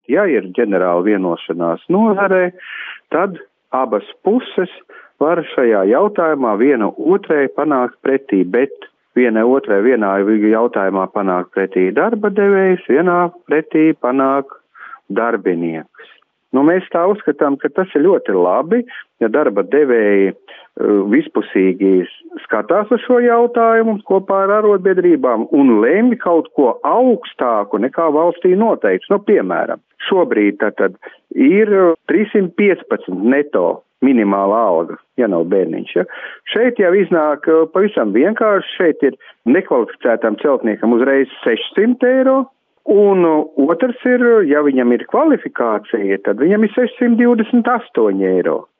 ja ir ģenerāla vienošanās nozarē, tad abas puses var šajā jautājumā viena otrai panākt pretī, bet vienai otrai vienā jautājumā panāk pretī darba devējs, vienā pretī panāk darbinieks. Mēs tā uzskatām, ka tas ir ļoti labi, ja darba devēji vispusīgi skatās uz šo jautājumu kopā ar arotbiedrībām un lemj kaut ko augstāku nekā valstī noteikts. Piemēram, šobrīd tad ir 315 neto minimāla alga, ja nav bērniņš. Ja? Šeit jau iznāk pavisam vienkārši, šeit ir nekvalificētam celtniekam uzreiz 600 eiro. Un otrs ir, ja viņam ir kvalifikācija, tad viņam ir 628 eiro.